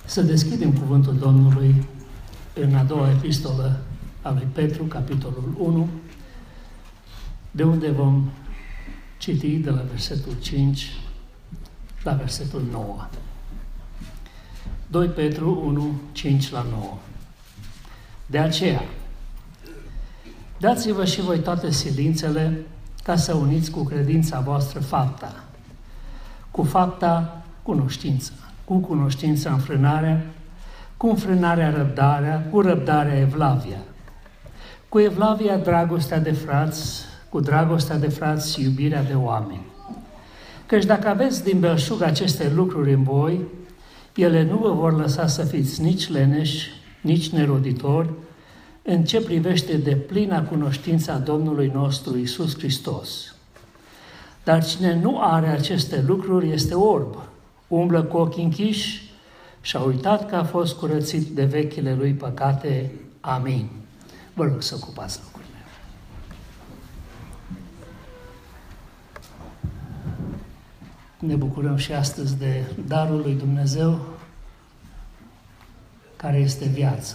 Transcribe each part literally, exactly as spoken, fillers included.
Să deschidem cuvântul Domnului în a doua epistolă a lui Petru, capitolul unu, de unde vom citi de la versetul cinci la versetul nouă. doi Petru unu, cinci la nouă. De aceea, dați-vă și voi toate silințele ca să uniți cu credința voastră fapta, cu fapta cunoștință, cu cunoștința înfrânarea, cu înfrânarea răbdarea, cu răbdarea evlavia, cu evlavia dragostea de frați, cu dragostea de frați și iubirea de oameni. Căci dacă aveți din belșug aceste lucruri în voi, ele nu vă vor lăsa să fiți nici leneși, nici neroditori, în ce privește de plina cunoștința Domnului nostru Iisus Hristos. Dar cine nu are aceste lucruri este orb, umblă cu ochii închiși și a uitat că a fost curățit de vechile lui păcate. Amin. Vă rog să ocupați locurile. Ne bucurăm și astăzi de darul lui Dumnezeu, care este viața.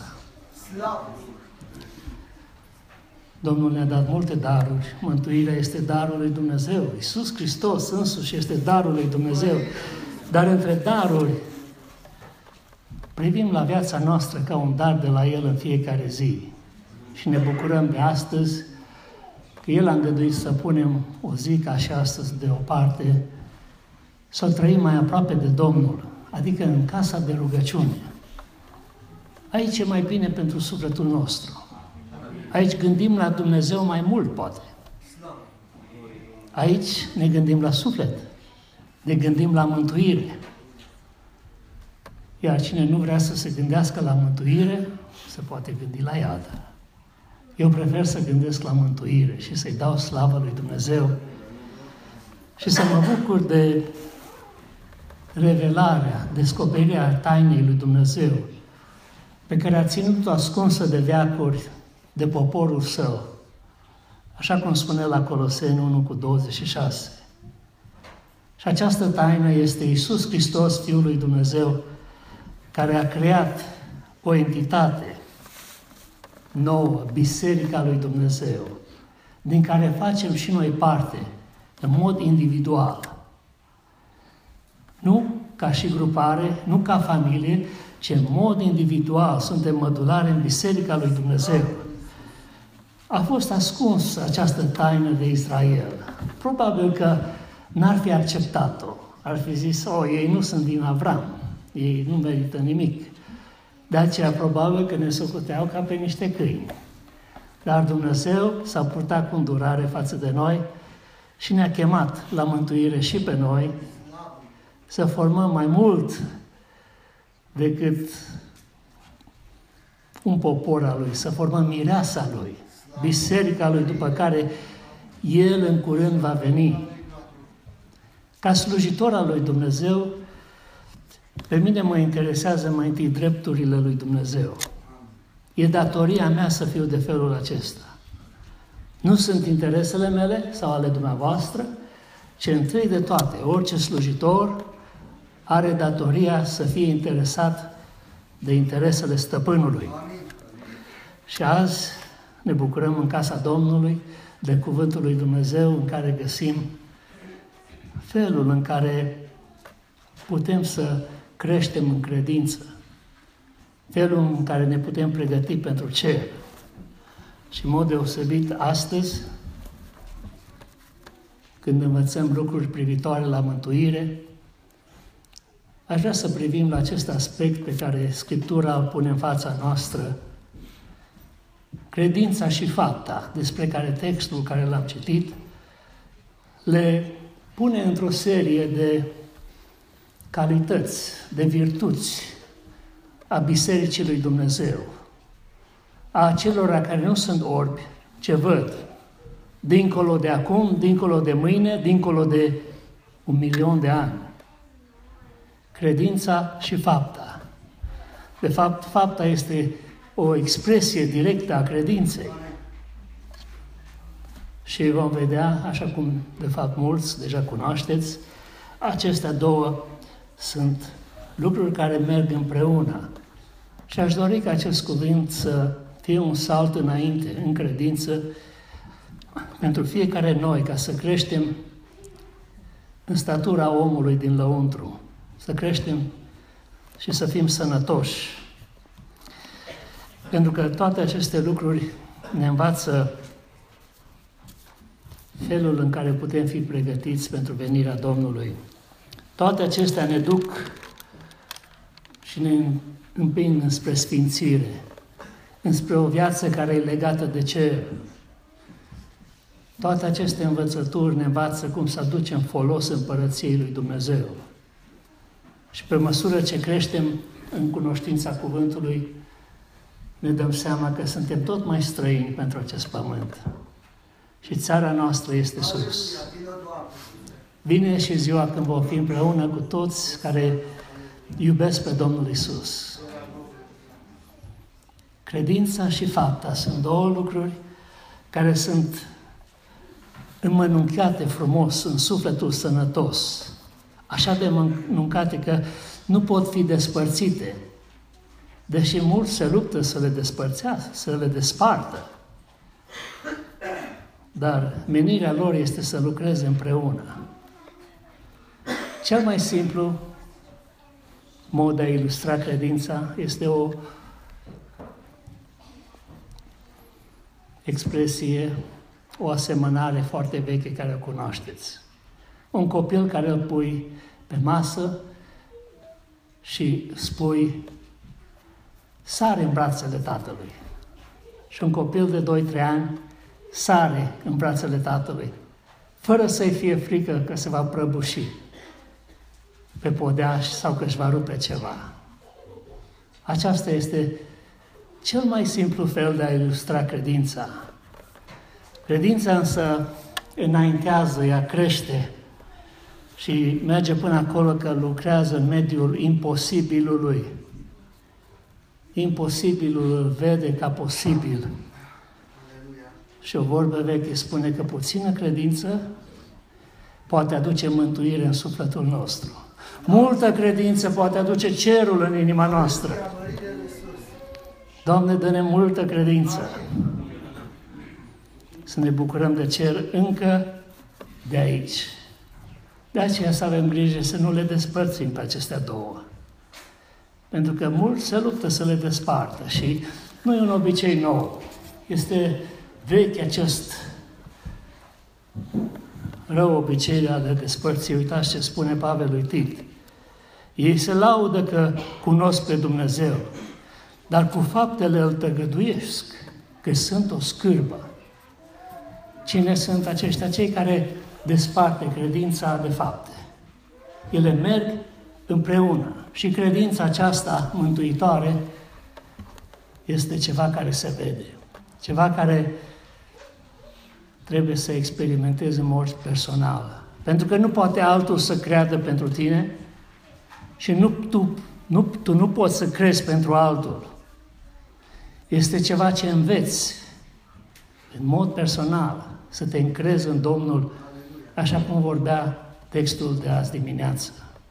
Domnul ne-a dat multe daruri. Mântuirea este darul lui Dumnezeu. Iisus Hristos însuși este darul lui Dumnezeu. Dar între daruri, privim la viața noastră ca un dar de la El în fiecare zi. Și ne bucurăm de astăzi că El a îngăduit să punem o zi ca și astăzi deoparte, să o trăim mai aproape de Domnul, adică în casa de rugăciune. Aici e mai bine pentru sufletul nostru. Aici gândim la Dumnezeu mai mult, poate. Aici ne gândim la suflet, ne gândim la mântuire. Iar cine nu vrea să se gândească la mântuire, se poate gândi la iad. Eu prefer să gândesc la mântuire și să-i dau slavă lui Dumnezeu și să mă bucur de revelarea, descoperirea tainei lui Dumnezeu, pe care a ținut-o ascunsă de veacuri de poporul său, așa cum spune la Coloseni unu cu douăzeci și șase. Și această taină este Iisus Hristos, Fiul lui Dumnezeu, care a creat o entitate nouă, Biserica lui Dumnezeu, din care facem și noi parte, în mod individual. Nu ca și grupare, nu ca familie, ci în mod individual suntem mădulari în Biserica lui Dumnezeu. A fost ascuns această taină de Israel. Probabil că n-ar fi acceptat-o. Ar fi zis, o, ei nu sunt din Avram, ei nu merită nimic. De aceea probabil că ne socoteau ca pe niște câini. Dar Dumnezeu s-a purtat cu îndurare față de noi și ne-a chemat la mântuire și pe noi, să formăm mai mult decât un popor al Lui, să formăm mireasa Lui, biserica Lui, după care El în curând va veni. Ca slujitor al Lui Dumnezeu, pe mine mă interesează mai întâi drepturile Lui Dumnezeu. E datoria mea să fiu de felul acesta. Nu sunt interesele mele sau ale dumneavoastră, ci întâi de toate, orice slujitor are datoria să fie interesat de interesele stăpânului. Și azi ne bucurăm în casa Domnului de cuvântul lui Dumnezeu, în care găsim felul în care putem să creștem în credință, felul în care ne putem pregăti pentru cer. Și în mod deosebit astăzi, când învățăm lucruri privitoare la mântuire, aș vrea să privim la acest aspect pe care Scriptura îl pune în fața noastră, credința și fapta, despre care textul care l-am citit le pune într-o serie de calități, de virtuți a Bisericii lui Dumnezeu, a acelora care nu sunt orbi, ce văd, dincolo de acum, dincolo de mâine, dincolo de un milion de ani. Credința și fapta. De fapt, fapta este o expresie directă a credinței. Și vom vedea, așa cum de fapt mulți deja cunoașteți, acestea două sunt lucruri care merg împreună. Și aș dori ca acest cuvânt să fie un salt înainte, în credință, pentru fiecare noi, ca să creștem în statura omului din lăuntru, să creștem și să fim sănătoși. Pentru că toate aceste lucruri ne învață felul în care putem fi pregătiți pentru venirea Domnului. Toate acestea ne duc și ne împing înspre sfințire, înspre o viață care e legată de cer. Toate aceste învățături ne învață cum să aducem folos împărăției lui Dumnezeu. Și pe măsură ce creștem în cunoștința cuvântului, ne dăm seama că suntem tot mai străini pentru acest pământ. Și țara noastră este sus. Vine și ziua când vom fi împreună cu toți care iubesc pe Domnul Iisus. Credința și fapta sunt două lucruri care sunt înmănunchiate frumos în sufletul sănătos. Așa de mâncate că nu pot fi despărțite. Deși mulți se luptă să le despărțească, să le despartă. Dar menirea lor este să lucreze împreună. Cel mai simplu mod de a ilustra credința este o expresie, o asemănare foarte veche care o cunoașteți. Un copil care îl pui pe masă și spui sare în brațele tatălui. Și un copil de doi trei ani sare în brațele tatălui, fără să-i fie frică că se va prăbuși pe podeaș sau că își va rupe ceva. Aceasta este cel mai simplu fel de a ilustra credința. Credința însă înaintează, ea crește și merge până acolo că lucrează în mediul imposibilului. Imposibilul îl vede ca posibil. Și o vorbă veche spune că puțină credință poate aduce mântuire în sufletul nostru. Multă credință poate aduce cerul în inima noastră. Doamne, dă-ne multă credință. Să ne bucurăm de cer încă de aici. De aceea să avem grijă să nu le despărțim pe acestea două. Pentru că mulți se luptă să le despartă și nu e un obicei nou. Este vechi acest rău obicei de a le despărți. Uitați ce spune Pavel lui Tit. Ei se laudă că cunosc pe Dumnezeu, dar cu faptele îl tăgăduiesc că sunt o scârbă. Cine sunt aceștia? Cei care desparte credința de fapte. Ele merg împreună și credința aceasta mântuitoare este ceva care se vede, ceva care trebuie să experimentezi în mod personal. Pentru că nu poate altul să creadă pentru tine și nu, tu, nu, tu nu poți să crezi pentru altul. Este ceva ce înveți în mod personal, să te încrezi în Domnul, așa cum vorbea textul de azi dimineață.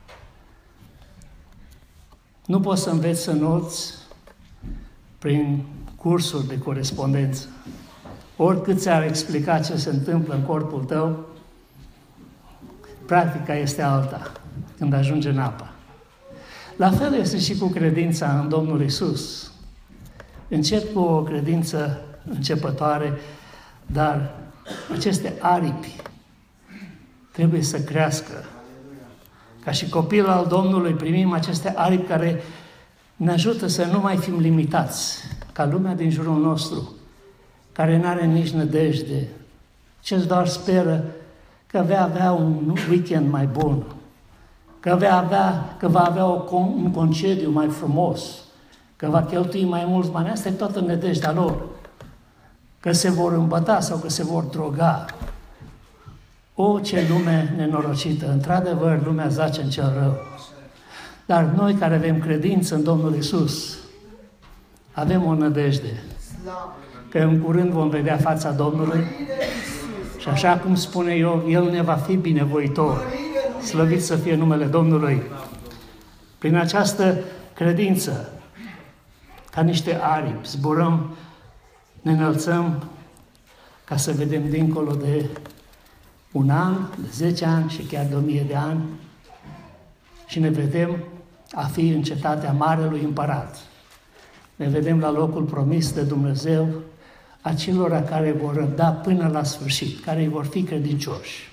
Nu poți să înveți să noți prin cursuri de corespondență. Oricât ți-ar explica ce se întâmplă în corpul tău, practica este alta când ajunge în apă. La fel este și cu credința în Domnul Iisus. Încep cu o credință începătoare, dar aceste aripi trebuie să crească. Ca și copil al Domnului primim aceste aripi care ne ajută să nu mai fim limitați, ca lumea din jurul nostru, care nu are nici nădejde, ce doar speră că vei avea un weekend mai bun, că, vei avea, că va avea o, un concediu mai frumos, că va cheltui mai mulți bani. Asta e toată nădejdea lor. Că se vor îmbăta sau că se vor droga. O, ce lume nenorocită! Într-adevăr, lumea zace în cel rău. Dar noi care avem credință în Domnul Iisus, avem o nădejde. Că în curând vom vedea fața Domnului și așa cum spune eu, El ne va fi binevoitor. Slăvit să fie numele Domnului. Prin această credință, ca niște aripi, zburăm, ne înălțăm ca să vedem dincolo de un an, de zece ani și chiar de o mie de ani și ne vedem a fi în cetatea Marelui Împărat. Ne vedem la locul promis de Dumnezeu, acelora care vor răbda până la sfârșit, care îi vor fi credincioși.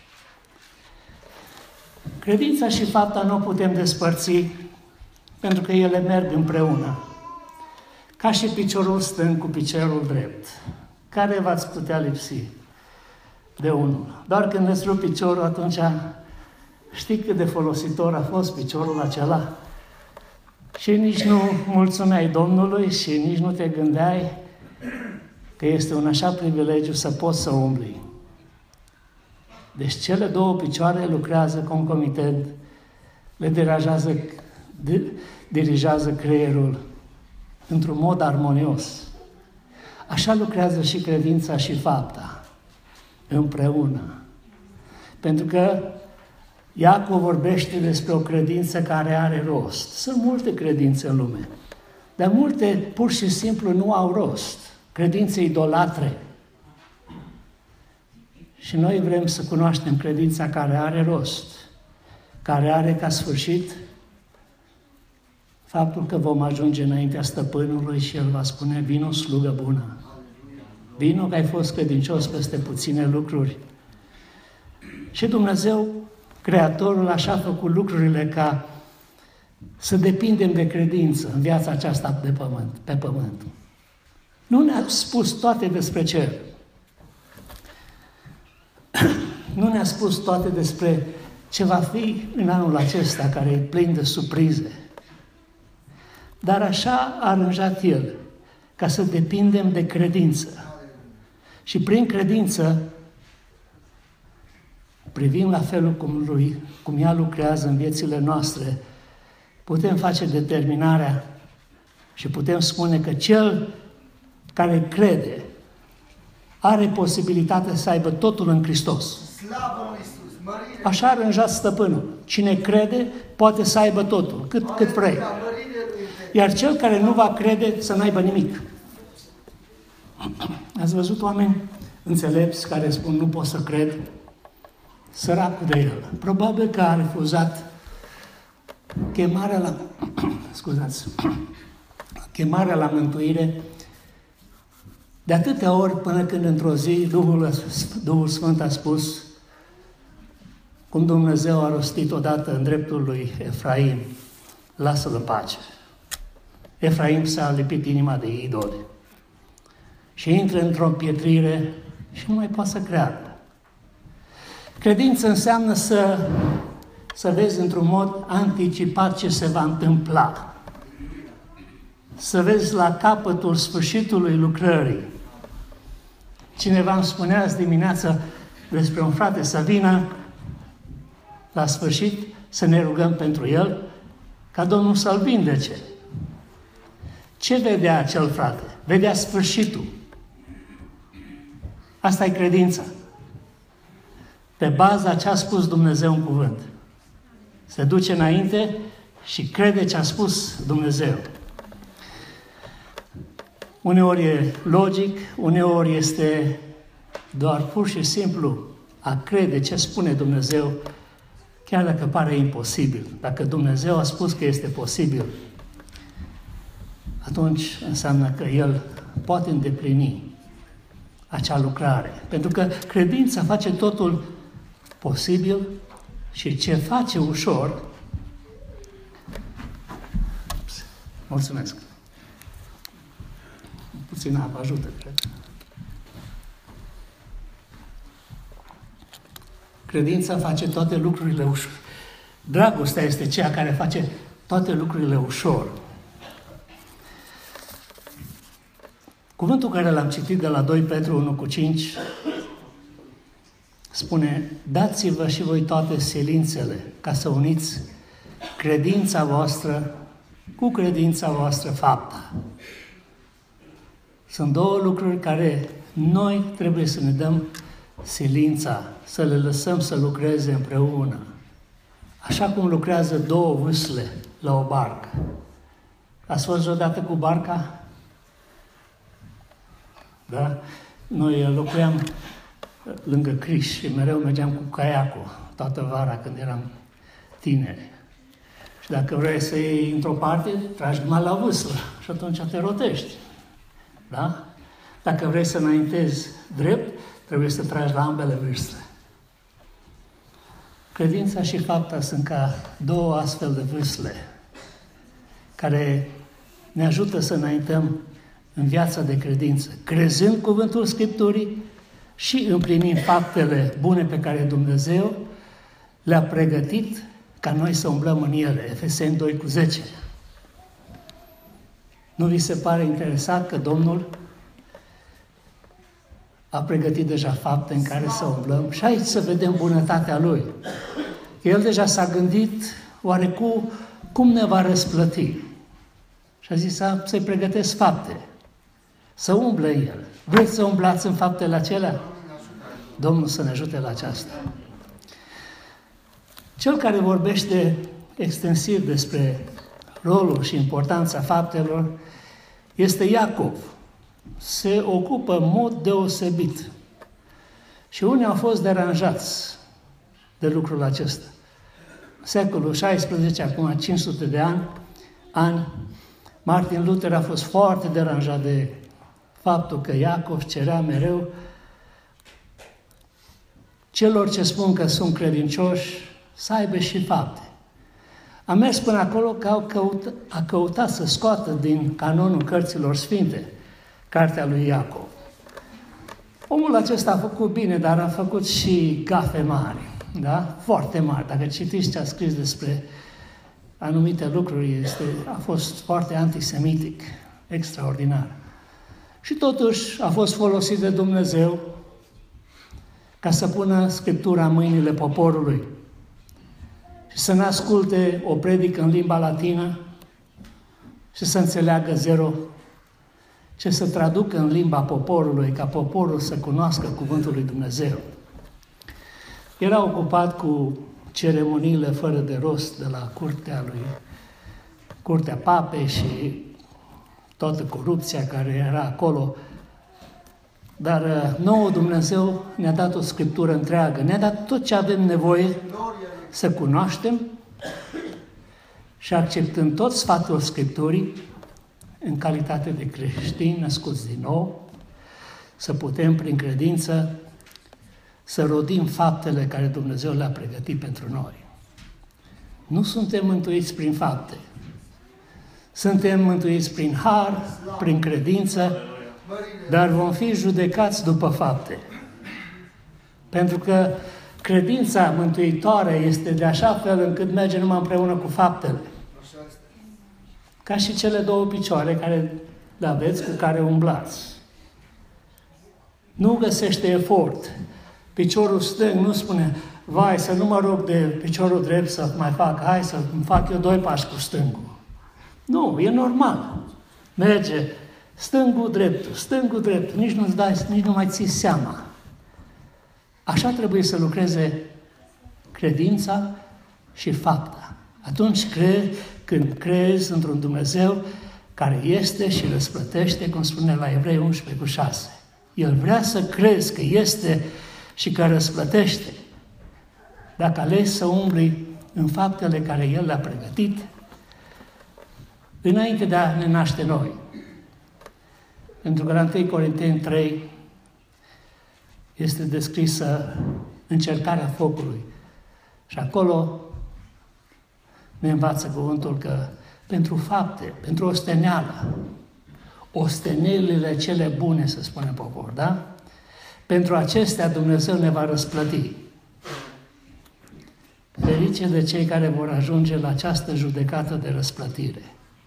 Credința și fapta nu o putem despărți, pentru că ele merg împreună, ca și piciorul stâng cu piciorul drept. Care v-ați putea lipsi de unul? Doar când îți rup piciorul, atunci știi cât de folositor a fost piciorul acela? Și nici nu mulțumeai Domnului și nici nu te gândeai că este un așa privilegiu să poți să umbli. Deci cele două picioare lucrează concomitent, le dirigează, dirigează creierul într-un mod armonios. Așa lucrează și credința și fapta, împreună. Pentru că Iacov vorbește despre o credință care are rost. Sunt multe credințe în lume, dar multe pur și simplu nu au rost. Credințe idolatre. Și noi vrem să cunoaștem credința care are rost, care are ca sfârșit faptul că vom ajunge înaintea stăpânului și El va spune: vino, slugă bună. Vino că ai fost credincios peste puține lucruri. Și Dumnezeu, Creatorul, așa a făcut lucrurile ca să depindem de credință în viața aceasta de pământ, pe pământ. Nu ne-a spus toate despre cer. Nu ne-a spus toate despre ce va fi în anul acesta, care e plin de surprize. Dar așa a aranjat El, ca să depindem de credință. Și prin credință privim la felul cum, lui, cum ea lucrează în viețile noastre, putem face determinarea și putem spune că cel care crede are posibilitatea să aibă totul în Hristos. Așa a aranjat stăpânul. Cine crede poate să aibă totul, cât, cât vrei. Iar cel care nu va crede să n-aibă nimic. Ați văzut oameni înțelepți care spun: nu pot să cred? Săracul de el. Probabil că a refuzat chemarea la, scuzați, chemarea la mântuire de atâtea ori, până când într-o zi Duhul, Duhul Sfânt a spus, cum Dumnezeu a rostit odată în dreptul lui Efraim: lasă-l în pace. Efraim s-a lipit inima de idoli și intră într-o împietrire și nu mai poate să creadă. Credință înseamnă să, să vezi într-un mod anticipat ce se va întâmpla. Să vezi la capătul sfârșitului lucrării. Cineva îmi spunea azi dimineață despre un frate să vină la sfârșit să ne rugăm pentru el, ca Domnul să-l vindece. Ce vedea acel frate? Vedea sfârșitul. Asta e credința. Pe baza ce a spus Dumnezeu în cuvânt. Se duce înainte și crede ce a spus Dumnezeu. Uneori e logic, uneori este doar pur și simplu a crede ce spune Dumnezeu, chiar dacă pare imposibil. Dacă Dumnezeu a spus că este posibil, atunci înseamnă că El poate îndeplini acea lucrare. Pentru că credința face totul posibil și ce face ușor. Mulțumesc. Puțin apă ajută, cred. Credința face toate lucrurile ușor. Dragostea este cea care face toate lucrurile ușor. Cuvântul care l-am citit de la doi Petru unu cu cinci spune: dați-vă și voi toate silințele ca să uniți credința voastră cu credința voastră fapta. Sunt două lucruri care noi trebuie să ne dăm silința, să le lăsăm să lucreze împreună. Așa cum lucrează două vâsle la o barcă. Ați fost odată cu barca? Da? Noi locuiam lângă Criș și mereu mergeam cu caiacul toată vara când eram tineri. Și dacă vrei să iei într-o parte, tragi numai la vâslă și atunci te rotești. Da? Dacă vrei să înaintezi drept, trebuie să tragi la ambele vâsle. Credința și fapta sunt ca două astfel de vâsle care ne ajută să înaintăm în viața de credință, crezând cuvântul Scripturii și împlinim faptele bune pe care Dumnezeu le-a pregătit ca noi să umblăm în ele. Efeseni doi cu zece. Nu vi se pare interesant că Domnul a pregătit deja fapte în care să umblăm? Și aici să vedem bunătatea Lui. El deja s-a gândit oarecu cum ne va răsplăti. Și a zis să-i pregătesc fapte, să umble în El. Vreți să umblați în faptele acelea? Domnul să ne ajute la aceasta. Cel care vorbește extensiv despre rolul și importanța faptelor este Iacov. Se ocupă în mod deosebit. Și unii au fost deranjați de lucrul acesta. Secolul șaisprezece, acum cinci sute de ani, ani, Martin Luther a fost foarte deranjat de faptul că Iacov cerea mereu celor ce spun că sunt credincioși să aibă și fapte. A mers până acolo că au căutat, a căutat să scoată din canonul cărților sfinte cartea lui Iacov. Omul acesta a făcut bine, dar a făcut și gafe mari, da? Foarte mari. Dacă citiți ce a scris despre anumite lucruri, este, a fost foarte antisemitic, extraordinar. Și totuși a fost folosit de Dumnezeu ca să pună Scriptura în mâinile poporului și să ne asculte o predică în limba latină și să înțeleagă zero, ce să traducă în limba poporului, ca poporul să cunoască cuvântul lui Dumnezeu. Era ocupat cu ceremoniile fără de rost de la curtea lui, curtea papei și toată corupția care era acolo. Dar nouă Dumnezeu ne-a dat o Scriptură întreagă, ne-a dat tot ce avem nevoie să cunoaștem și acceptând tot sfatul Scripturii, în calitate de creștini născuți din nou, să putem prin credință să rodim faptele care Dumnezeu le-a pregătit pentru noi. Nu suntem mântuiți prin fapte. Suntem mântuiți prin har, prin credință, dar vom fi judecați după fapte. Pentru că credința mântuitoare este de așa fel încât merge numai împreună cu faptele. Ca și cele două picioare care le aveți, cu care umblați. Nu găsește efort. Piciorul stâng nu spune, vai, să nu mă rog de piciorul drept să mai fac, hai să fac eu doi pași cu stângul. Nu, e normal. Merge stângul, dreptul, stângul, dreptul, nici nu-ți dai, nici nu mai ții seama. Așa trebuie să lucreze credința și fapta. Atunci crezi, când crezi într-un Dumnezeu care este și răsplătește, cum spune la Evrei unsprezece cu șase. El vrea să crezi că este și că răsplătește. Dacă alegi să umbli în faptele care El le-a pregătit, înainte de a ne naște noi. Pentru că la întâi Corinteni trei este descrisă încercarea focului. Și acolo ne învață cuvântul că pentru fapte, pentru osteneală, ostenelile cele bune, să spune popor, da? Pentru acestea Dumnezeu ne va răsplăti. Ferice de cei care vor ajunge la această judecată de răsplătire.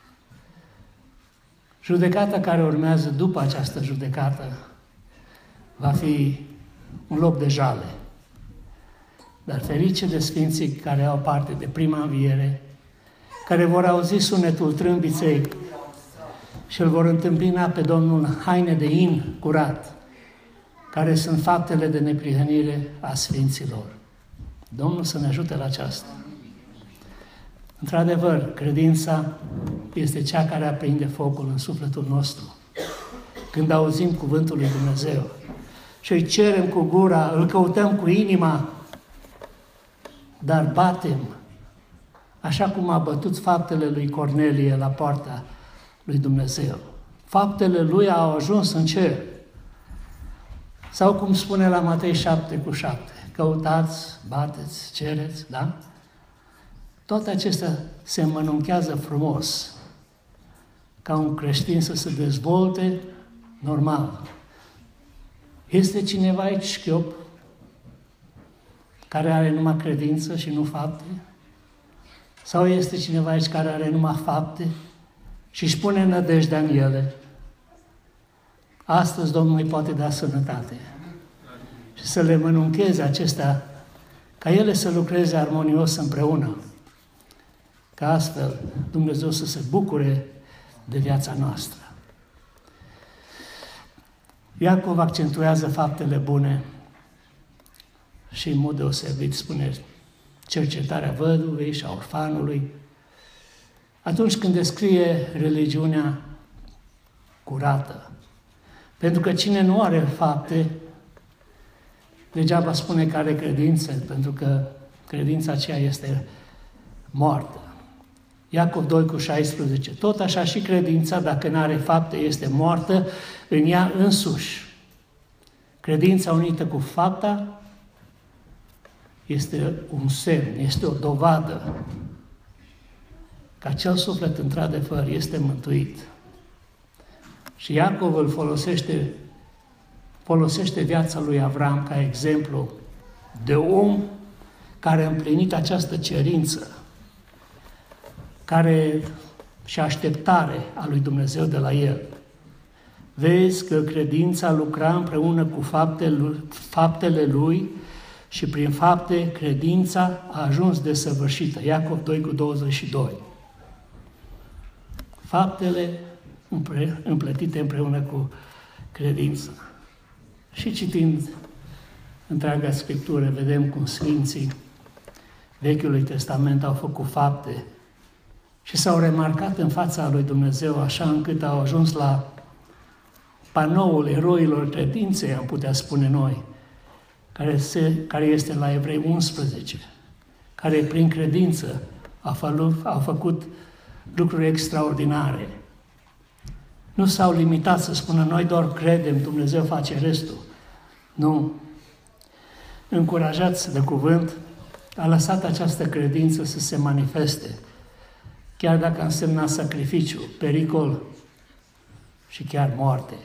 Judecata care urmează după această judecată va fi un loc de jale. Dar ferice de sfinții care au parte de prima înviere, care vor auzi sunetul trâmbiței și îl vor întâmpina pe Domnul în haine de in curat, care sunt faptele de neprihănire a sfinților. Domnul să ne ajute la aceasta. Într-adevăr, credința este cea care aprinde focul în sufletul nostru. Când auzim cuvântul lui Dumnezeu și îi cerem cu gura, îl căutăm cu inima, dar batem, așa cum a bătut faptele lui Cornelie la poarta lui Dumnezeu. Faptele lui au ajuns în cer. Sau cum spune la Matei șapte cu șapte, căutați, bateți, cereți, da? Toate acestea se înmănunchează frumos, ca un creștin să se dezvolte normal. Este cineva aici șchiop, care are numai credință și nu fapte? Sau este cineva aici care are numai fapte și își pune nădejdea în ele? Astăzi Domnul îi poate da sănătate și să le mănuncheze acestea, ca ele să lucreze armonios împreună, ca astfel Dumnezeu să se bucure de viața noastră. Iacov accentuează faptele bune și în mod deosebit spune cercetarea văduvei și a orfanului, atunci când descrie religiunea curată. Pentru că cine nu are fapte, degeaba spune că are credință, pentru că credința aceea este moartă. Iacov doi cu șaisprezece. Tot așa și credința, dacă nu are fapte, este moartă în ea însuși. Credința unită cu fapta este un semn, este o dovadă că acel suflet, într-adevăr, este mântuit. Și Iacov îl folosește, folosește viața lui Avram ca exemplu de om care a împlinit această cerință, care și așteptare a lui Dumnezeu de la el. Vezi că credința lucra împreună cu faptele, faptele lui și prin fapte credința a ajuns desăvârșită. Iacov doi cu douăzeci și doi. Faptele împletite împreună cu credința. Și citind întreaga Scriptură, vedem cum Sfinții Vechiului Testament au făcut fapte și s-au remarcat în fața lui Dumnezeu, așa încât au ajuns la panoul eroilor credinței, am putea spune noi, care, se, care este la Evrei unsprezece, care prin credință au, au făcut lucruri extraordinare. Nu s-au limitat să spună, noi doar credem, Dumnezeu face restul. Nu. Încurajați de cuvânt, a lăsat această credință să se manifeste, chiar dacă însemna sacrificiu, pericol și chiar moarte.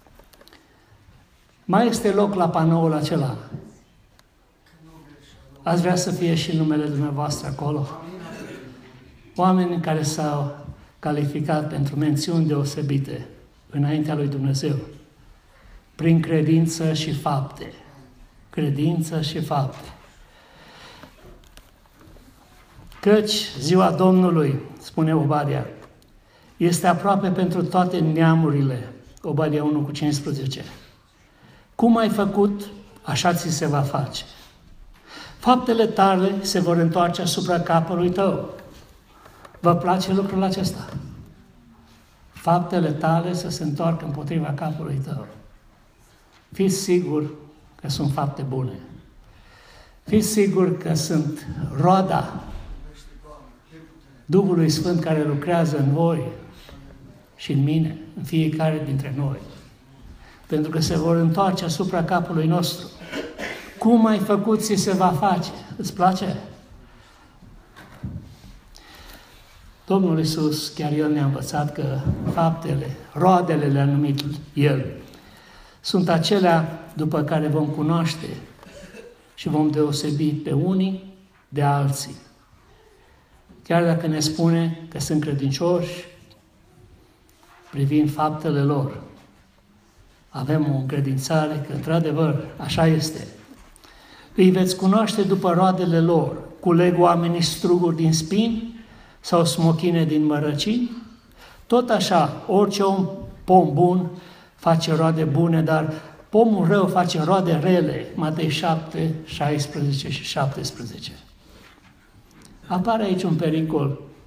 Mai este loc la panoul acela. Ați vrea să fie și numele dumneavoastră acolo? Oameni care s-au calificat pentru mențiuni deosebite înaintea lui Dumnezeu, prin credință și fapte. Credință și fapte. Căci ziua Domnului, spune Obadia, este aproape pentru toate neamurile. Obadia unu cu cincisprezece. Cum ai făcut, așa ți se va face. Faptele tale se vor întoarce asupra capului tău. Vă place lucrul acesta? Faptele tale să se întoarcă împotriva capului tău. Fiți sigur că sunt fapte bune. Fiți sigur că sunt roada Duhului Sfânt care lucrează în voi și în mine, în fiecare dintre noi. Pentru că se vor întoarce asupra capului nostru. Cum ai făcut, ți se va face. Îți place? Domnul Iisus, chiar El ne-a învățat că faptele, roadele le-a numit El, sunt acelea după care vom cunoaște și vom deosebi pe unii de alții. Chiar dacă ne spune că sunt credincioși, privind faptele lor, avem o încredințare că, într-adevăr, așa este. Îi veți cunoaște după roadele lor. Culeg oamenii struguri din spini sau smochine din mărăcini? Tot așa, orice om, pom bun, face roade bune, dar pomul rău face roade rele. Matei șapte, șaisprezece și șaptesprezece. Apare aici un pericol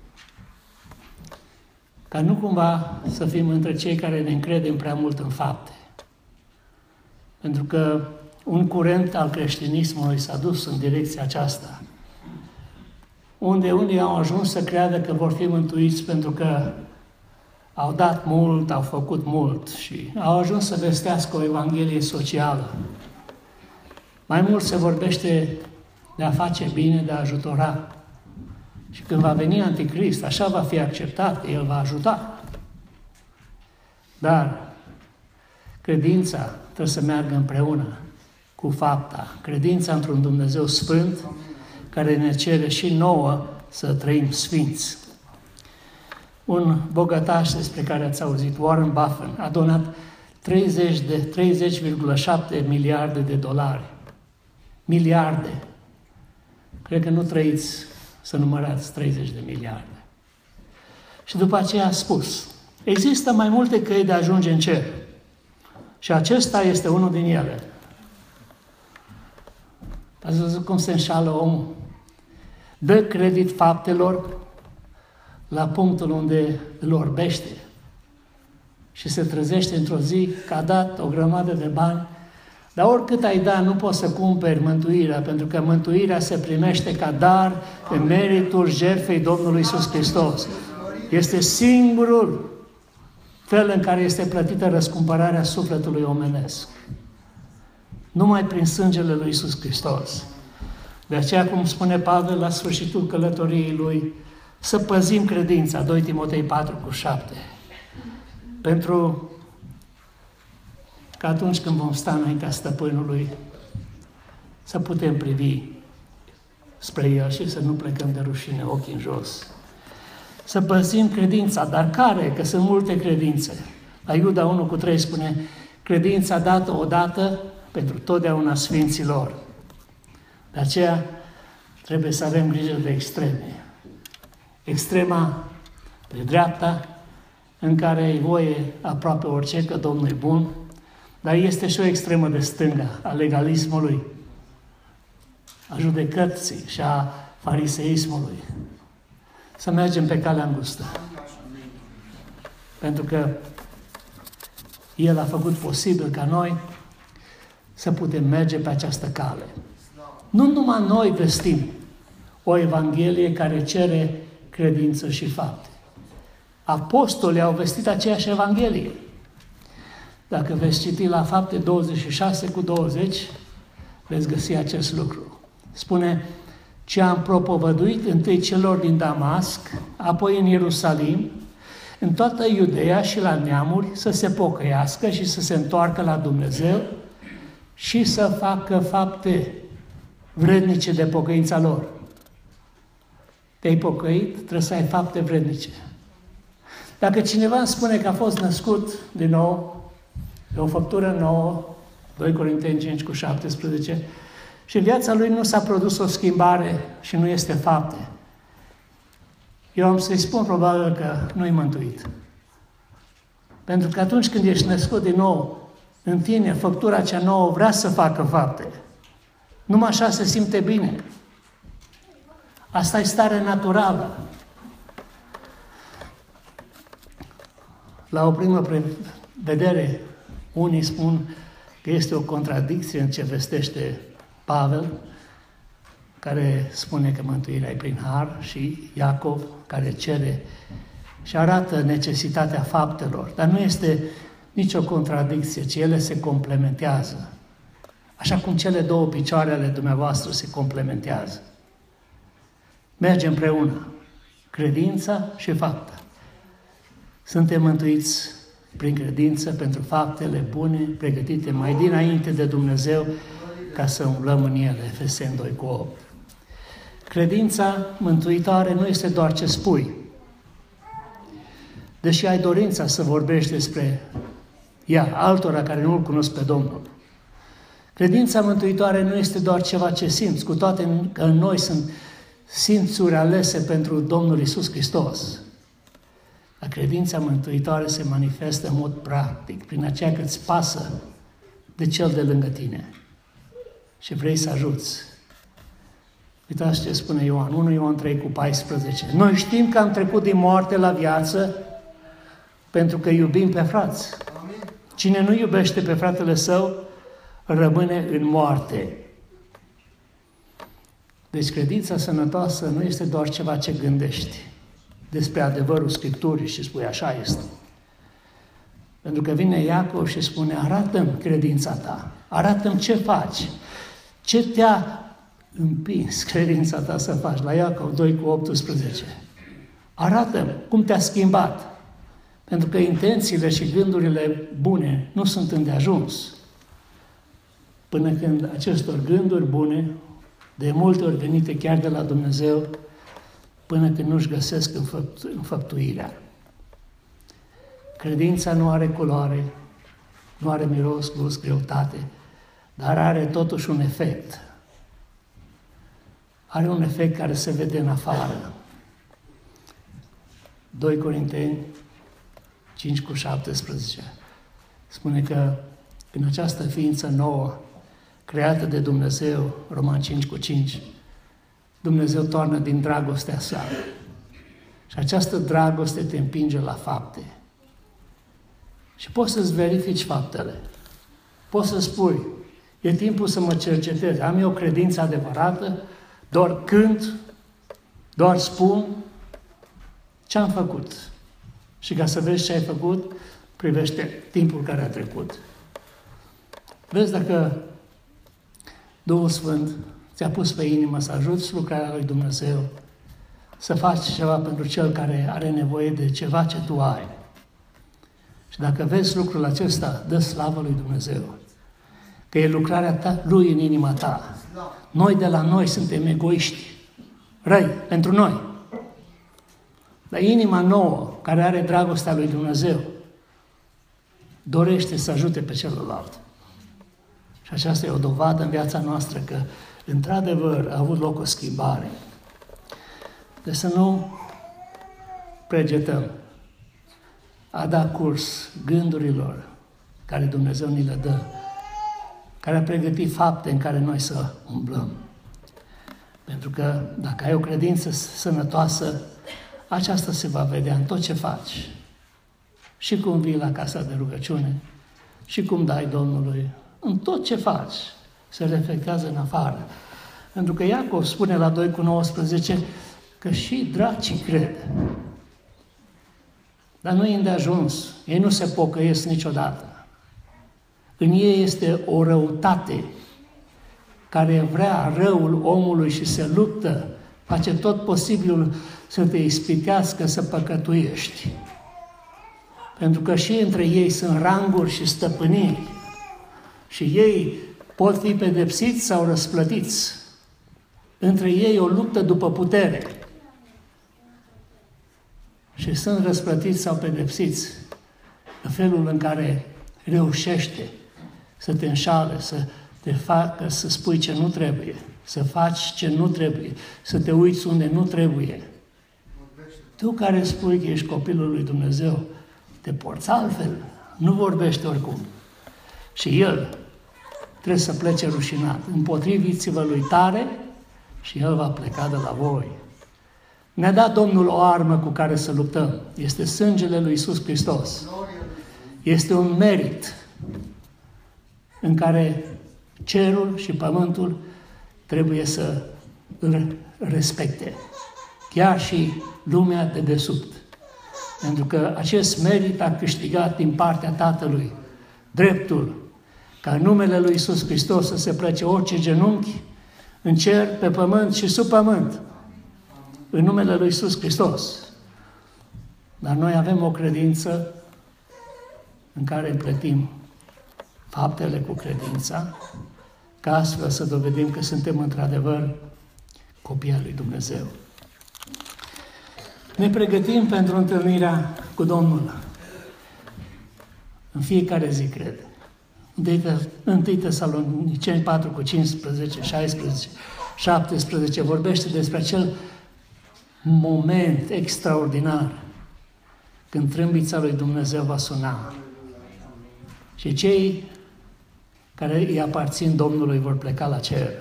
ca nu cumva să fim între cei care ne încredem prea mult în fapte. Pentru că un curent al creștinismului s-a dus în direcția aceasta, unde unii au ajuns să creadă că vor fi mântuiți pentru că au dat mult, au făcut mult și au ajuns să vestească o evanghelie socială. Mai mult se vorbește de a face bine, de a ajutora. Și când va veni Anticrist, așa va fi acceptat, El va ajuta. Dar credința trebuie să meargă împreună cu fapta. Credința într-un Dumnezeu Sfânt, care ne cere și nouă să trăim sfinți. Un bogătaș despre care ați auzit, Warren Buffett, a donat treizeci virgulă șapte miliarde de dolari. Miliarde. Cred că nu trăiți să numărați treizeci de miliarde. Și după aceea a spus, există mai multe căi de a ajunge în cer. Și acesta este unul din ele. Ați văzut cum se înșală omul? Dă credit faptelor la punctul unde îl orbește și se trezește într-o zi că a dat o grămadă de bani, dar oricât ai da, nu poți să cumperi mântuirea, pentru că mântuirea se primește ca dar pe meritul jertfei Domnului Iisus Hristos. Este singurul fel în care este plătită răscumpărarea sufletului omenesc. Numai prin sângele lui Iisus Hristos. De aceea, cum spune Pavel la sfârșitul călătoriei lui, să păzim credința, doi Timotei patru cu șapte, pentru că atunci când vom sta înaintea Stăpânului, să putem privi spre El și să nu plecăm de rușine ochii în jos. Să păzim credința, dar care? Că sunt multe credințe. La Iuda unu cu trei spune, credința dată odată pentru totdeauna sfinților. De aceea trebuie să avem grijă de extreme. Extrema de dreapta, în care e voie aproape orice, că Domnul e bun, dar este și o extremă de stânga, a legalismului, a judecății și a fariseismului. Să mergem pe calea îngustă. Pentru că El a făcut posibil ca noi să putem merge pe această cale. Nu numai noi vestim o Evanghelie care cere credință și fapte. Apostolii au vestit aceeași Evanghelie. Dacă veți citi la Fapte douăzeci și șase cu douăzeci, veți găsi acest lucru. Spune, ce am propovăduit întâi celor din Damasc, apoi în Ierusalim, în toată Iudeea și la neamuri, să se pocăiască și să se întoarcă la Dumnezeu și să facă fapte vrednice de pocăința lor. Te-ai pocăit, trebuie să ai fapte vrednice. Dacă cineva îmi spune că a fost născut din nou, de o făptură nouă, doi Corinteni cinci cu șaptesprezece, și în viața lui nu s-a produs o schimbare și nu este fapte, eu am să-i spun probabil că nu-i mântuit. Pentru că atunci când ești născut din nou, în tine, făptura cea nouă vrea să facă fapte. Numai așa se simte bine. Asta e stare naturală. La o primă vedere, unii spun că este o contradicție în ce vestește Pavel, care spune că mântuirea e prin har, și Iacov, care cere și arată necesitatea faptelor. Dar nu este nicio contradicție, ci ele se complementează. Așa cum cele două picioare ale dumneavoastră se complementează. Merge împreună credința și fapta. Suntem mântuiți prin credință pentru faptele bune, pregătite mai dinainte de Dumnezeu, ca să umblăm în ele. Efeseni doi cu opt. Credința mântuitoare nu este doar ce spui. Deși ai dorința să vorbești despre ea altora care nu-L cunosc pe Domnul. Credința mântuitoare nu este doar ceva ce simți, cu toate că în noi sunt simțuri alese pentru Domnul Iisus Hristos. Dar credința mântuitoare se manifestă în mod practic, prin aceea că îți pasă de cel de lângă tine și vrei să ajuți. Uitați ce spune Ioan, unu Ioan trei cu paisprezece. Noi știm că am trecut din moarte la viață pentru că iubim pe frați. Cine nu iubește pe fratele său, rămâne în moarte. Deci credința sănătoasă nu este doar ceva ce gândești despre adevărul Scripturii și spui așa este. Pentru că vine Iacov și spune, arată-mi credința ta, arată-mi ce faci, ce te-a împins credința ta să faci. La Iacov doi cu optsprezece. Arată-mi cum te-a schimbat. Pentru că intențiile și gândurile bune nu sunt îndeajuns. Până când acestor gânduri bune, de multe ori venite chiar de la Dumnezeu, până când nu-și găsesc înfăptuirea. Credința nu are culoare, nu are miros, gust, greutate, dar are totuși un efect. Are un efect care se vede în afară. doi Corinteni cinci cu șaptesprezece spune că în această ființă nouă, creată de Dumnezeu, Roman cinci cu cinci, Dumnezeu toarnă din dragostea sa. Și această dragoste te împinge la fapte. Și poți să-ți verifici faptele. Poți să spui, e timpul să mă cercetez, am eu credință adevărată, doar cânt, doar spun ce am făcut. Și ca să vezi ce ai făcut, privește timpul care a trecut. Vezi dacă Duhul Sfânt ți-a pus pe inimă să ajuți lucrarea lui Dumnezeu, să faci ceva pentru cel care are nevoie de ceva ce tu ai. Și dacă vezi lucrul acesta, dă slavă lui Dumnezeu, că e lucrarea ta, lui în inima ta. Noi de la noi suntem egoiști, răi, pentru noi. Dar inima nouă, care are dragostea lui Dumnezeu, dorește să ajute pe celălalt. Și aceasta e o dovadă în viața noastră că, într-adevăr, a avut loc o schimbare. Deci să nu pregetăm a da curs gândurilor care Dumnezeu ni le dă, care a pregătit fapte în care noi să umblăm. Pentru că dacă ai o credință sănătoasă, aceasta se va vedea în tot ce faci. Și cum vii la casa de rugăciune, și cum dai Domnului, în tot ce faci, se reflectează în afară. Pentru că Iacov spune la doi cu nouăsprezece că și dracii cred. Dar nu e îndeajuns. Ei nu se pocăiesc niciodată. În ei este o răutate care vrea răul omului și se luptă, face tot posibilul să te ispitească să păcătuiești. Pentru că și între ei sunt ranguri și stăpâniri. Și ei pot fi pedepsiți sau răsplătiți. Între ei o luptă după putere. Și sunt răsplătiți sau pedepsiți în felul în care reușește să te înșale, să te facă să spui ce nu trebuie, să faci ce nu trebuie, să te uiți unde nu trebuie. Tu care spui că ești copilul lui Dumnezeu, te porți altfel, nu vorbești oricum. Și el trebuie să plece rușinat. Împotriviți-vă lui tare și el va pleca de la voi. Ne-a dat Domnul o armă cu care să luptăm. Este sângele lui Iisus Hristos. Este un merit în care cerul și pământul trebuie să îl respecte. Chiar și lumea de desubt. Pentru că acest merit a câștigat din partea Tatălui dreptul ca în numele lui Iisus Hristos să se plece orice genunchi în cer, pe pământ și sub pământ. În numele lui Iisus Hristos. Dar noi avem o credință în care împlătim faptele cu credința, ca astfel să dovedim că suntem într-adevăr copii ai lui Dumnezeu. Ne pregătim pentru întâlnirea cu Domnul. În fiecare zi, cred. întâi Tesaloniceni patru cu cincisprezece, șaisprezece, șaptesprezece vorbește despre acel moment extraordinar când trâmbița lui Dumnezeu va suna. Și cei care îi aparțin Domnului vor pleca la cer.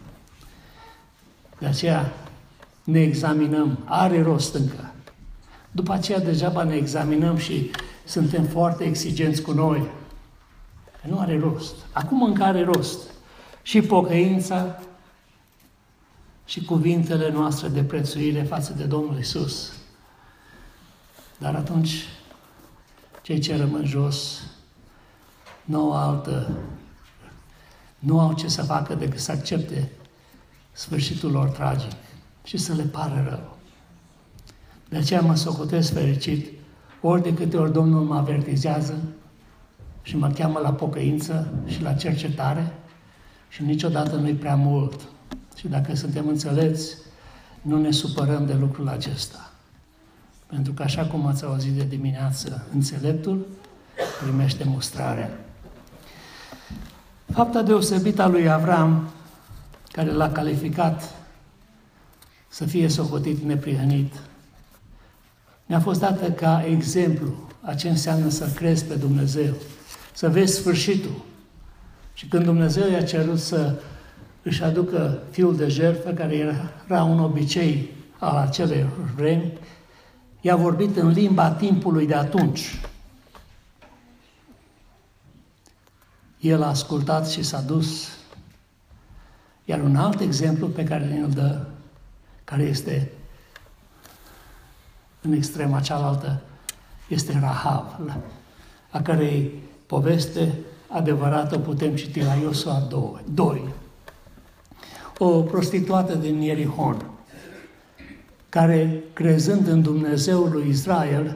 De aceea ne examinăm. Are rost încă. După aceea degeaba ne examinăm și suntem foarte exigenți cu noi. Nu are rost. Acum încă are rost. Și pocăința și cuvintele noastre de prețuire față de Domnul Iisus. Dar atunci, cei ce rămân jos nu au altă, nu au ce să facă decât să accepte sfârșitul lor tragic și să le pară rău. De aceea mă socotesc fericit ori de câte ori Domnul mă avertizează și mă cheamă la pocăință și la cercetare și niciodată nu-i prea mult. Și dacă suntem înțelepți, nu ne supărăm de lucrul acesta. Pentru că așa cum ați auzit de dimineață, înțeleptul primește mustrarea. Fapta deosebită a lui Avram, care l-a calificat să fie socotit neprihănit, mi-a fost dată ca exemplu a ce înseamnă să crezi pe Dumnezeu, să vezi sfârșitul. Și când Dumnezeu i-a cerut să își aducă fiul de jertfă, care era un obicei al acelei vremi, i-a vorbit în limba timpului de atunci. El a ascultat și s-a dus. Iar un alt exemplu pe care ne-l dă, care este în extrema cealaltă, este Rahav, a cărei poveste adevărată putem citi la Iosua doi. O prostituată din Ierihon, care, crezând în Dumnezeul lui Israel,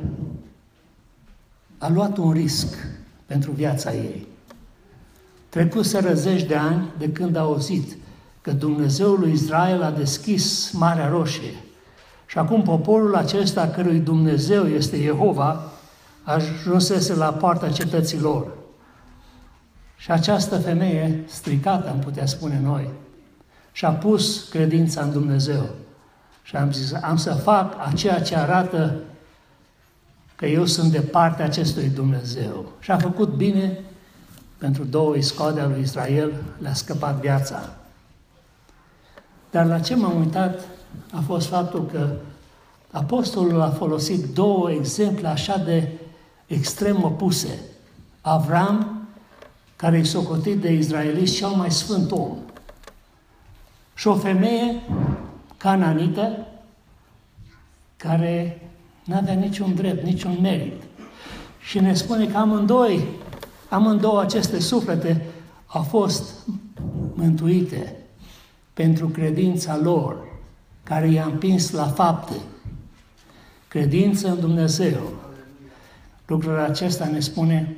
a luat un risc pentru viața ei. Trecuseră zeci de ani de când a auzit că Dumnezeul lui Israel a deschis Marea Roșie și acum poporul acesta, cărui Dumnezeu este Jehova, ajunsese la poarta cetății lor. Și această femeie, stricată, am putea spune noi, și-a pus credința în Dumnezeu. Și am zis, am să fac a ceea ce arată că eu sunt de partea acestui Dumnezeu. Și a făcut bine pentru două iscoade ale lui Israel, le-a scăpat viața. Dar la ce m-am uitat a fost faptul că apostolul a folosit două exemple așa de extrem opuse. Avram, care e socotit de izraeliți cel mai sfânt om, și o femeie cananită care n-avea niciun drept, niciun merit. Și ne spune că amândoi, amândouă aceste suflete au fost mântuite pentru credința lor, care i-a împins la fapte. Credință în Dumnezeu. Lucrul acesta ne spune,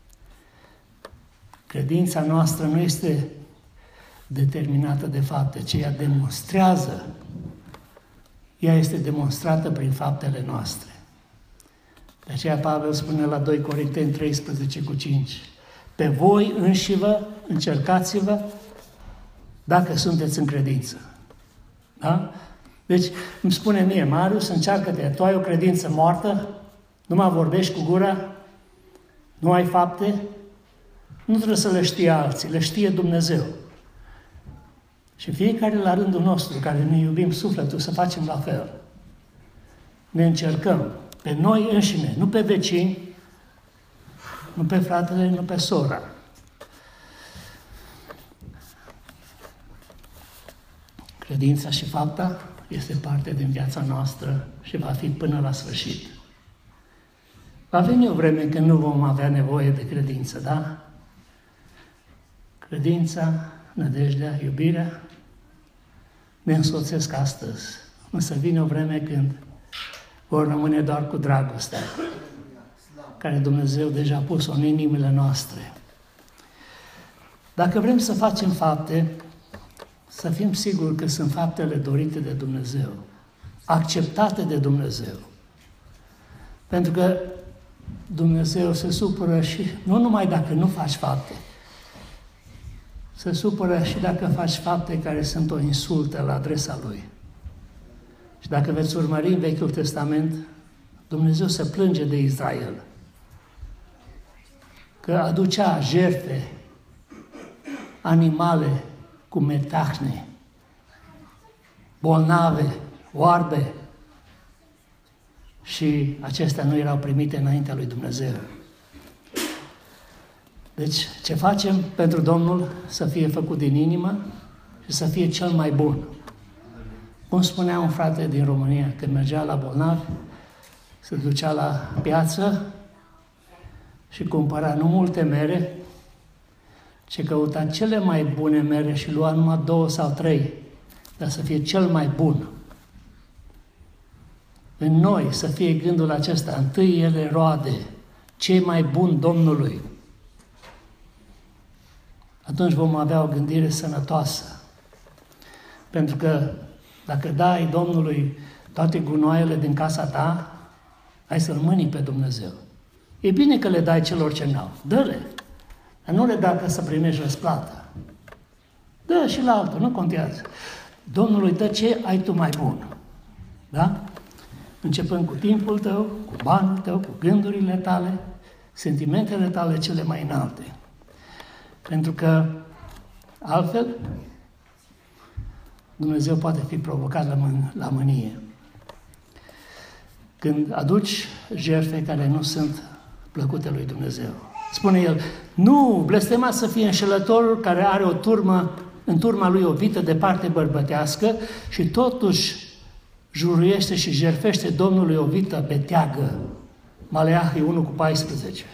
credința noastră nu este determinată de fapte, ci ea demonstrează. Ea este demonstrată prin faptele noastre. De aceea Pavel spune la doi Corinteni treisprezece cu cinci, pe voi înșivă încercați-vă dacă sunteți în credință. Da? Deci îmi spune mie, Marius, încearcă-te, tu ai o credință moartă, nu mai vorbești cu gura, nu ai fapte, nu trebuie să le știe alții, le știe Dumnezeu. Și fiecare la rândul nostru, care ne iubim sufletul, să facem la fel. Ne încercăm pe noi înșine, nu pe vecini, nu pe fratele, nu pe sora. Credința și fapta este parte din viața noastră și va fi până la sfârșit. Va veni o vreme când nu vom avea nevoie de credință, da? Credința, nădejdea, iubirea ne însoțesc astăzi. Însă vine o vreme când vor rămâne doar cu dragostea, care Dumnezeu deja a pus-o în inimile noastre. Dacă vrem să facem fapte, să fim siguri că sunt faptele dorite de Dumnezeu, acceptate de Dumnezeu. Pentru că Dumnezeu se supără și nu numai dacă nu faci fapte, se supără și dacă faci fapte care sunt o insultă la adresa Lui. Și dacă veți urmări în Vechiul Testament, Dumnezeu se plânge de Israel, că aducea jertfe, animale cu metahne, bolnave, oarbe, și acestea nu erau primite înaintea lui Dumnezeu. Deci, ce facem pentru Domnul? Să fie făcut din inimă și să fie cel mai bun. Cum spunea un frate din România, când mergea la bolnavi, se ducea la piață și cumpăra nu multe mere, ci căuta cele mai bune mere și lua numai două sau trei, dar să fie cel mai bun. În noi să fie gândul acesta, întâi ele roade, cei mai buni Domnului. Atunci vom avea o gândire sănătoasă. Pentru că dacă dai Domnului toate gunoaiele din casa ta, ai să-L mâni pe Dumnezeu. E bine că le dai celor ce n-au. Dă-le. Dar nu le dai ca să primești răsplată. Dă și la altul, nu contează. Domnului dă ce ai tu mai bun. Da? Începând cu timpul tău, cu banul tău, cu gândurile tale, sentimentele tale cele mai înalte. Pentru că altfel Dumnezeu poate fi provocat la, mân- la mânie. Când aduci jertfe care nu sunt plăcute lui Dumnezeu. Spune el, nu, blestemat să fie înșelătorul care are o turmă, în turma lui o vită de parte bărbătească și totuși juruiește și jertfește Domnului o vită beteagă. Maleahi unu cu paisprezece.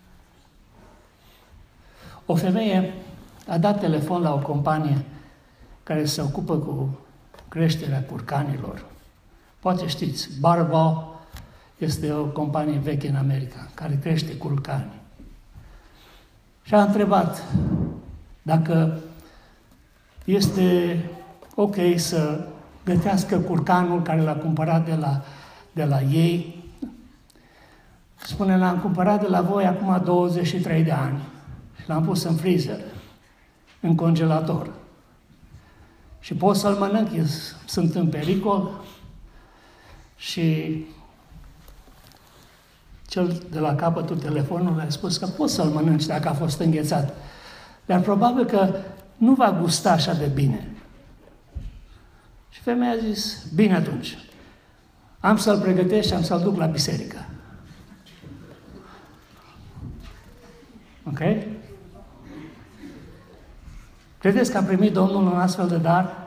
O femeie a dat telefon la o companie care se ocupă cu creșterea curcanilor. Poate știți, Barbau este o companie veche în America, care crește curcani. Și a întrebat dacă este ok să gătească curcanul care l-a cumpărat de la, de la ei. Spune, l-am cumpărat de la voi acum douăzeci și trei de ani și l-am pus în freezer, în congelator. Și pot să-l mănânc, sunt în pericol. Și cel de la capătul telefonului a spus că poți să-l mănânci dacă a fost înghețat. Dar probabil că nu va gusta așa de bine. Și femeia a zis, bine atunci, am să-l pregătesc și am să-l duc la biserică. Ok? Credeți că a primit Domnul un astfel de dar?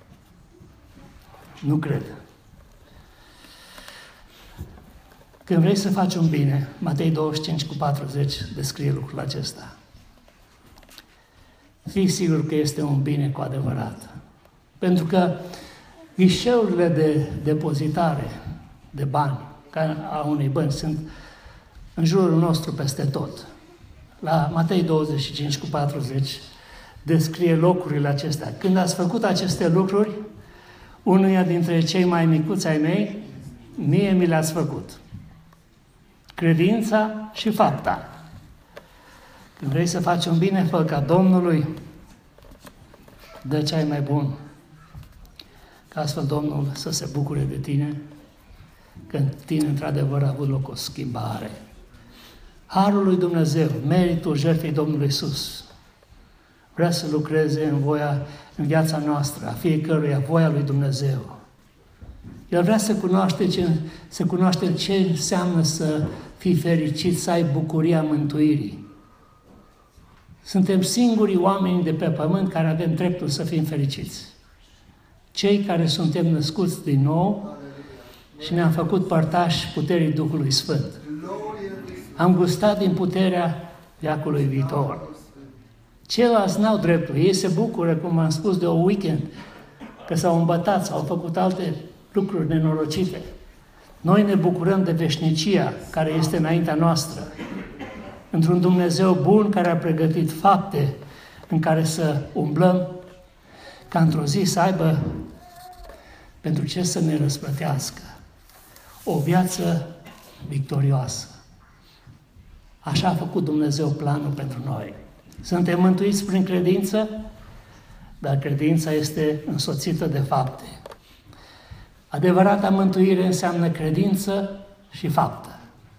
Nu cred. Când vrei să faci un bine, Matei douăzeci și cinci cu patruzeci descrie lucrul acesta. Fii sigur că este un bine cu adevărat. Pentru că ghișeurile de depozitare de bani a unei bănci sunt în jurul nostru peste tot. La Matei douăzeci și cinci cu patruzeci descrie locurile acestea. Când ați făcut aceste lucruri, unuia dintre cei mai micuți ai mei, mie mi le-ați făcut. Credința și fapta. Când vrei să faci un bine, fă ca Domnului, dă ce ai mai bun. Ca astfel Domnul să se bucure de tine, că în tine într-adevăr a avut loc o schimbare. Harul lui Dumnezeu, meritul jertfei Domnului Iisus, vrea să lucreze în voia, în viața noastră, a fiecăruia, voia lui Dumnezeu. El vrea să cunoaște ce, să cunoaște ce înseamnă să fii fericit, să ai bucuria mântuirii. Suntem singurii oameni de pe pământ care avem dreptul să fim fericiți. Cei care suntem născuți din nou și ne-am făcut părtași puterii Duhului Sfânt. Am gustat din puterea veacului viitor. Ceilalți n-au dreptul. Ei se bucură, cum am spus, de o weekend, că s-au îmbătat, s-au făcut alte lucruri nenorocite. Noi ne bucurăm de veșnicia care este înaintea noastră. Într-un Dumnezeu bun care a pregătit fapte în care să umblăm, ca într-o zi să aibă pentru ce să ne răsplătească. O viață victorioasă. Așa a făcut Dumnezeu planul pentru noi. Suntem mântuiți prin credință, dar credința este însoțită de fapte. Adevărata mântuire înseamnă credință și faptă.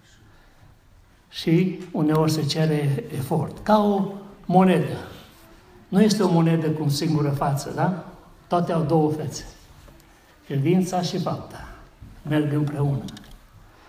Și uneori se cere efort. Ca o monedă. Nu este o monedă cu o singură față, da? Toate au două fețe. Credința și fapta merg împreună.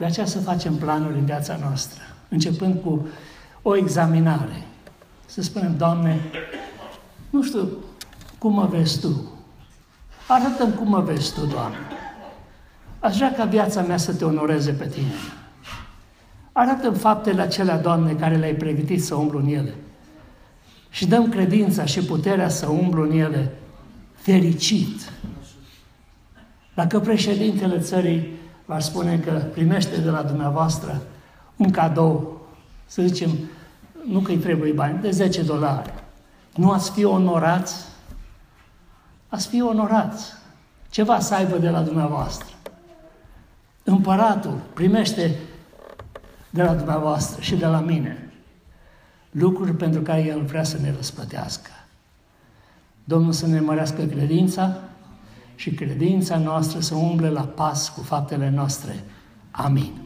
De aceea să facem planuri în viața noastră, începând cu o examinare. Să spunem, Doamne, nu știu cum mă vezi Tu. Arată-mi cum mă vezi Tu, Doamne. Aș vrea ca viața mea să Te onoreze pe Tine. Arată-mi faptele acelea, Doamne, care le-ai pregătit să umblu în ele. Și dăm credința și puterea să umblu în ele fericit. Dacă președintele țării va spune că primește de la dumneavoastră un cadou, să zicem, nu că îi trebuie bani, de zece dolari, nu ați fi onorați? Ați fi onorați. Ceva să aibă de la dumneavoastră. Împăratul primește de la dumneavoastră și de la mine lucruri pentru care El vrea să ne răsplătească. Domnul să ne mărească credința și credința noastră să umble la pas cu faptele noastre. Amin.